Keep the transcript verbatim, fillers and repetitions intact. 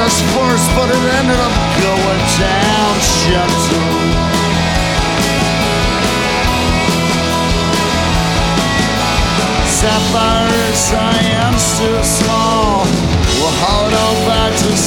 task force, but it ended up going down gentle. Sapphire science too small, we're hollowed out.